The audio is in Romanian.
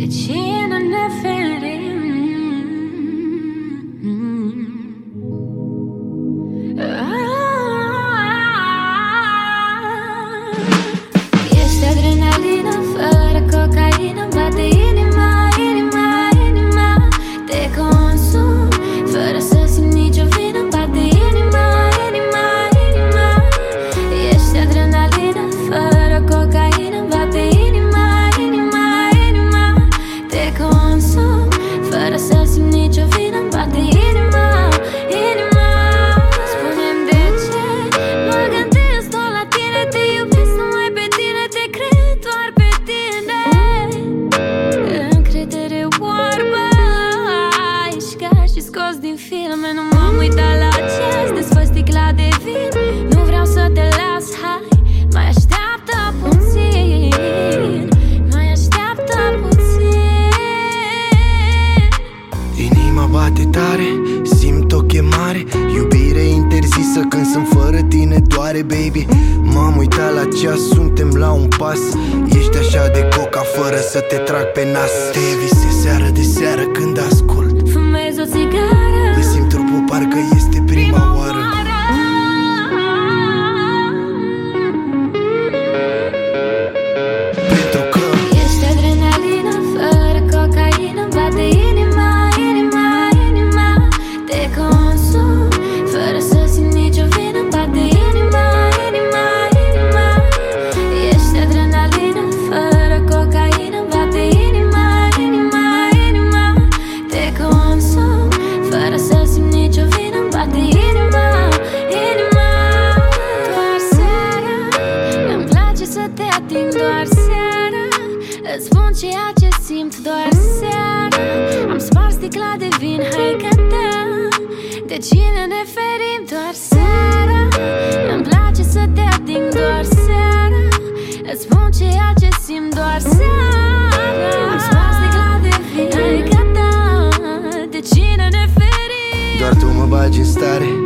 cine ne ferim? Ești adrenalină fără cocaină, bate inima, inima, inima. Te consum fără să simt nicio vină, bate inima, inima, inima. Ești adrenalină fără cocaină, bate inima, inima, inima. Te consum fără să simt nicio vină, bate inima, inima. Spune-mi de ce mă gândesc tot la tine, te iubesc numai pe tine, te cred doar pe tine. Încredere oarbă ești ca și scos din filme. Nu m-am uitat la ceas, desfă sticla de vin. Nu vreau să te las, hai, mai așteaptă puțin, mai așteaptă puțin. Inima bate tare, simt o chemare, iubire interzisă când sunt fără tine doare, baby. M-am uitat la ceas, suntem la un pas. Ești așa de coca fără să te trag pe nas. Te visez seară de seară când ascult. Fumez o țigară, îmi simt trupul parcă este prima oară. Pentru că ești adrenalină fără cocaină, bate inima, inima, inima. Te consum fără să simt nicio vină, bate inima, inima, inima. Ești adrenalină fără cocaină, bate inima, inima, inima. Te consum fără să simt nicio vină, bate inima, inima. Doar seara îmi place să te ating, doar seara îți spun ceea ce simt, doar seara. Am spart sticla de vin, hai cântăm, de cine ne ferim, doar seara. Îmi place să te ating, doar seara îți spun ceea ce simt, doar seara. Am spart sticla de vin, hai cântăm, de cine ne ferim. doar tu mă bagi în stare,